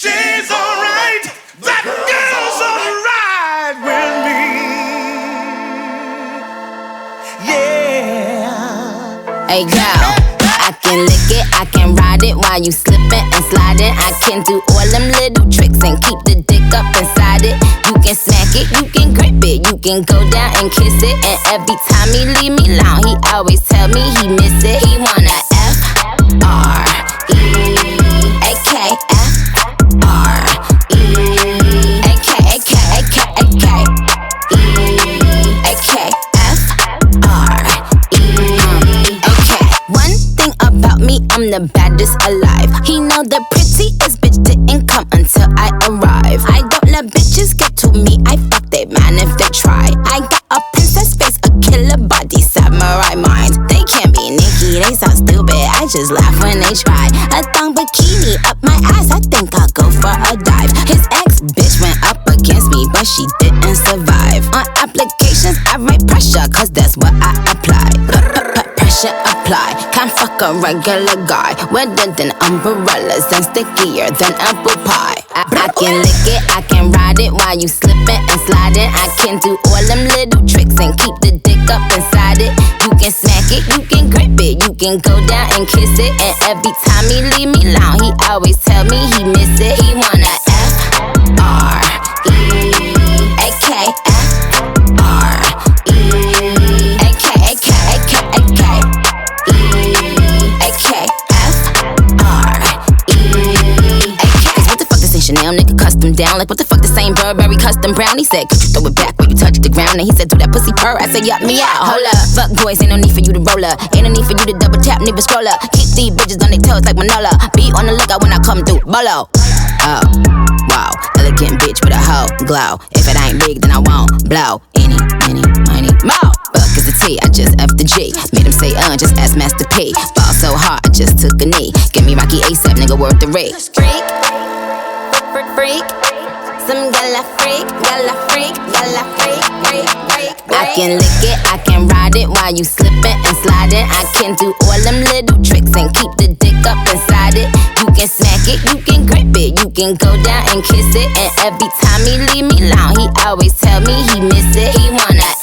She's alright. That girl's alright with me. Yeah. Hey girl, I can lick it, I can ride it while you slipping and sliding. I can do all them little tricks and keep the dick up inside it. You can smack it, you can grip it, you can go down and kiss it. And every time he leave me alone, he always tell me he miss it. He wanna I'm the baddest alive. He know the prettiest bitch didn't come until I arrive. I don't let bitches get to me, I fuck they man if they try. I got a princess face, a killer body, samurai mind. They can't be Nicki, they sound stupid, I just laugh when they try. A thong bikini up my ass, I think I'll go for a dive. His ex-bitch went up against me, but she didn't survive. On applications, I write pressure, cause that's what I apply. Pressure apply, can't fuck a regular guy. Wetter than umbrellas and stickier than apple pie. I can lick it, I can ride it while you slipping and sliding. I can do all them little tricks and keep the dick up inside it. You can smack it, you can grip it, you can go down and kiss it. And every time he leave me alone, he always tell me he miss it. He wanna Chanel nigga custom down. Like what the fuck, the same Burberry custom brown. He said, could you throw it back when you touch the ground? And he said, do that pussy purr. I said, yup, me out. Hold up, fuck boys, ain't no need for you to roll up. Ain't no need for you to double tap, neither scroll up. Keep these bitches on their toes like Manola. Be on the lookout when I come through, bolo. Oh, wow, elegant bitch with a hoe glow. If it ain't big, then I won't blow. Any, money, more. Fuck is the T, I just F the G. Made him say, just ask Master P. Ball so hard, I just took a knee. Give me Rocky ASAP, nigga, worth the rate. Freak, some gala freak, gala freak, gala freak, freak. I can lick it, I can ride it while you slipping and sliding. I can do all them little tricks and keep the dick up inside it. You can smack it, you can grip it, you can go down and kiss it. And every time he leave me alone, he always tell me he miss it. He wanna